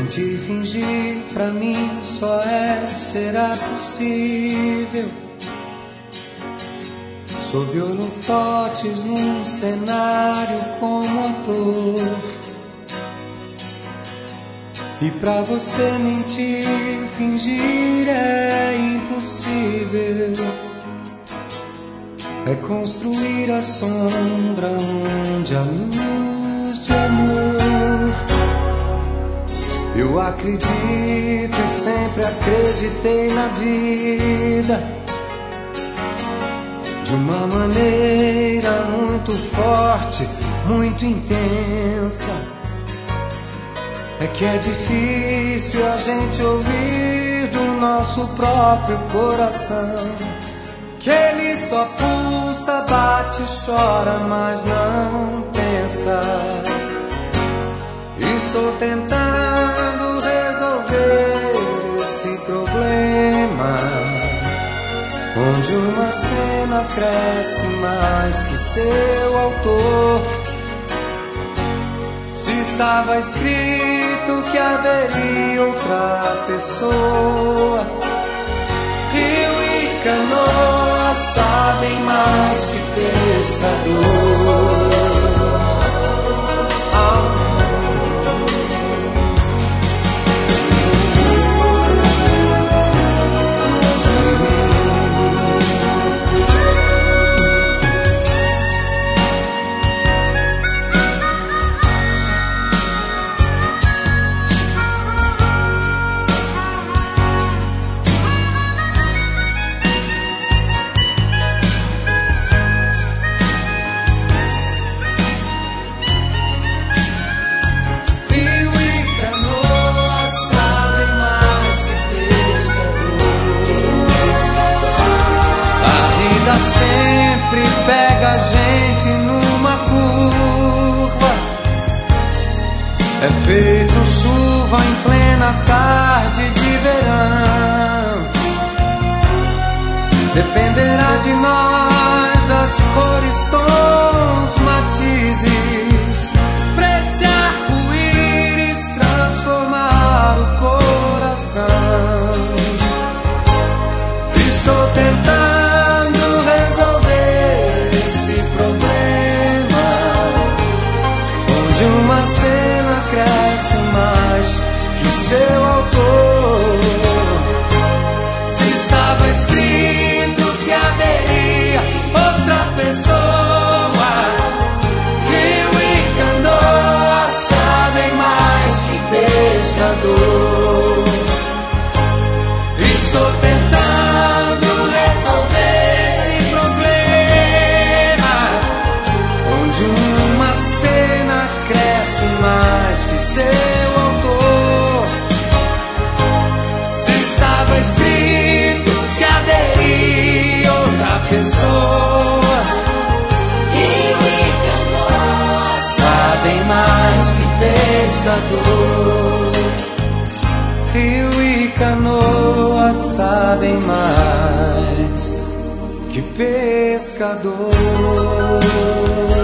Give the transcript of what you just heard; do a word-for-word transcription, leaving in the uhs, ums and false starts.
Mentir, fingir, pra mim só é, será possível. Sob holofotes num cenário como ator. E pra você mentir, fingir é impossível. É construir a sombra onde a luz de amor. Eu acredito e sempre acreditei na vida de uma maneira muito forte, muito intensa. É que é difícil a gente ouvir do nosso próprio coração que ele só pulsa, bate, chora, mas não pensa. Estou tentando resolver esse problema, onde uma cena cresce mais que seu autor. Se estava escrito que haveria outra pessoa, rio e canoa sabem mais que pescador. Sempre pega a gente numa curva. É feito chuva em plena tarde de verão. Dependerá de nós as cores, tons, matizes, pra esse arco-íris transformar o coração. Estou tentando uma cena cresce mais que seu autor. Se estava escrito que haveria outra pessoa, rio e canoa sabem mais que pescador. Estou tentando resolver esse problema, onde uma cena cresce mais que seu autor. Se estava escrito que haveria outra pessoa, rio e canoa sabem mais que pescador. Rio e canoa sabem mais que pescador.